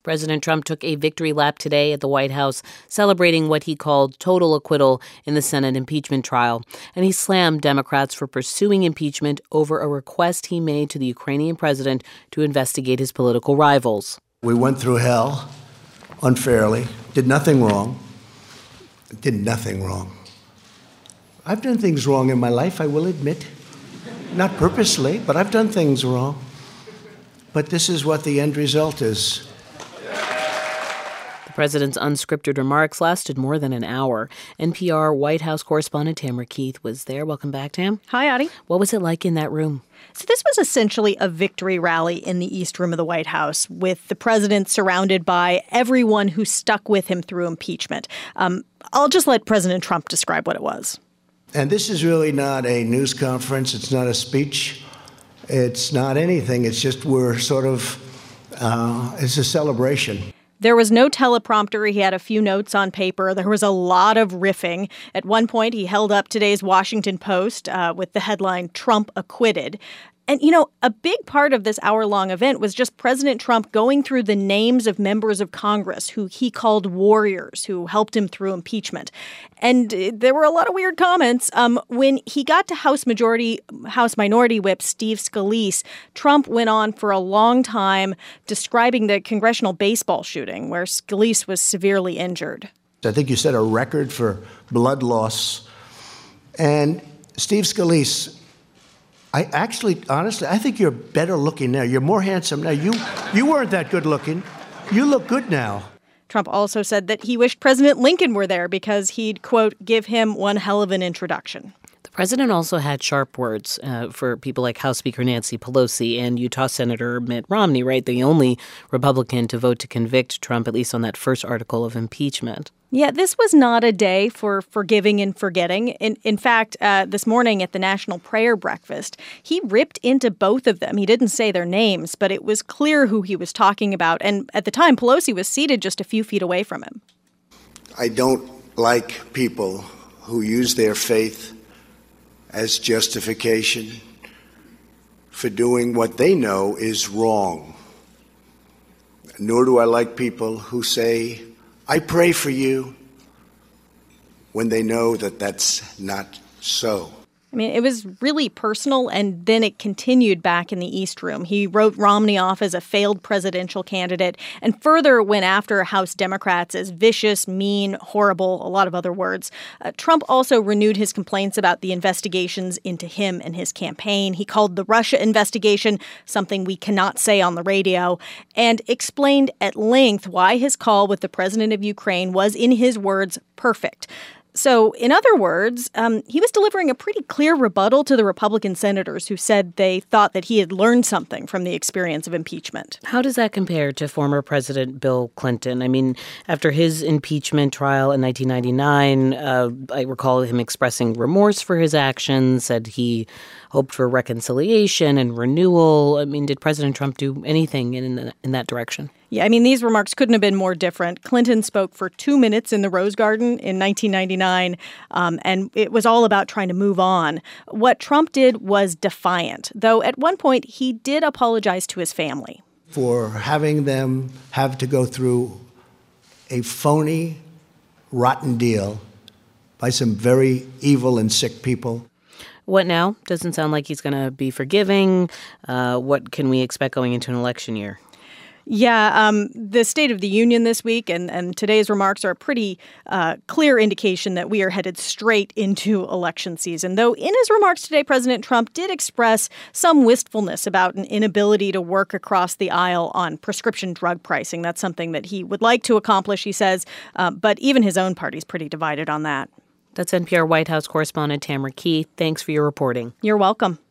President Trump took a victory lap today at the White House, celebrating what he called total acquittal in the Senate impeachment trial. And he slammed Democrats for pursuing impeachment over a request he made to the Ukrainian president to investigate his political rivals. We went through hell unfairly, did nothing wrong. I've done things wrong in my life, I will admit. Not purposely, but I've done things wrong. But this is what the end result is. The president's unscripted remarks lasted more than an hour. NPR White House correspondent Tamara Keith was there. Welcome back, Tam. Hi, Audie. What was it like in that room? So this was essentially a victory rally in the East Room of the White House, with the president surrounded by everyone who stuck with him through impeachment. I'll just let President Trump describe what it was. And this is really not a news conference. It's not a speech. It's not anything. It's just it's a celebration. There was no teleprompter. He had a few notes on paper. There was a lot of riffing. At one point, he held up today's Washington Post with the headline, "Trump Acquitted." And, a big part of this hour-long event was just President Trump going through the names of members of Congress who he called warriors, who helped him through impeachment. And there were a lot of weird comments. When he got to House Minority Whip Steve Scalise, Trump went on for a long time describing the congressional baseball shooting where Scalise was severely injured. I think you set a record for blood loss. And Steve Scalise, honestly, I think you're better looking now. You're more handsome now. You weren't that good looking. You look good now. Trump also said that he wished President Lincoln were there because he'd, quote, give him one hell of an introduction. The president also had sharp words for people like House Speaker Nancy Pelosi and Utah Senator Mitt Romney, right? The only Republican to vote to convict Trump, at least on that first article of impeachment. Yeah, this was not a day for forgiving and forgetting. In fact, this morning at the National Prayer Breakfast, he ripped into both of them. He didn't say their names, but it was clear who he was talking about. And at the time, Pelosi was seated just a few feet away from him. I don't like people who use their faith as justification for doing what they know is wrong. Nor do I like people who say, I pray for you, when they know that that's not so. I mean, it was really personal, and then it continued back in the East Room. He wrote Romney off as a failed presidential candidate and further went after House Democrats as vicious, mean, horrible, a lot of other words. Trump also renewed his complaints about the investigations into him and his campaign. He called the Russia investigation something we cannot say on the radio, and explained at length why his call with the president of Ukraine was, in his words, perfect. So, in other words, he was delivering a pretty clear rebuttal to the Republican senators who said they thought that he had learned something from the experience of impeachment. How does that compare to former President Bill Clinton? I mean, after his impeachment trial in 1999, I recall him expressing remorse for his actions, said he hoped for reconciliation and renewal. I mean, did President Trump do anything in that direction? Yeah, I mean, these remarks couldn't have been more different. Clinton spoke for 2 minutes in the Rose Garden in 1999, and it was all about trying to move on. What Trump did was defiant, though at one point he did apologize to his family. For having them have to go through a phony, rotten deal by some very evil and sick people. What now? Doesn't sound like he's going to be forgiving. What can we expect going into an election year? Yeah, the State of the Union this week and today's remarks are a pretty clear indication that we are headed straight into election season. Though in his remarks today, President Trump did express some wistfulness about an inability to work across the aisle on prescription drug pricing. That's something that he would like to accomplish, he says, but even his own party's pretty divided on that. That's NPR White House correspondent Tamara Keith. Thanks for your reporting. You're welcome.